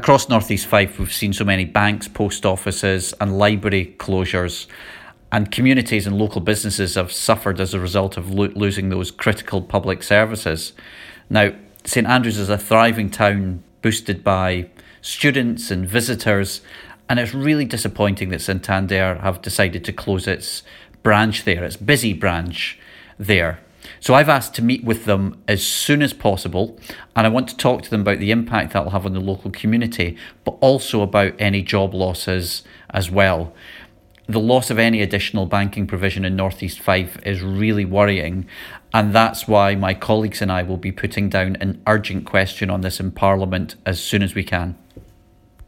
across North East Fife, we've seen so many banks, post offices and library closures, and communities and local businesses have suffered as a result of losing those critical public services. Now, St Andrews is a thriving town boosted by students and visitors, and it's really disappointing that Santander have decided to close its branch there, its busy branch there. So I've asked to meet with them as soon as possible, and I want to talk to them about the impact that will have on the local community, but also about any job losses as well. The loss of any additional banking provision in North East Fife is really worrying, and that's why my colleagues and I will be putting down an urgent question on this in Parliament as soon as we can.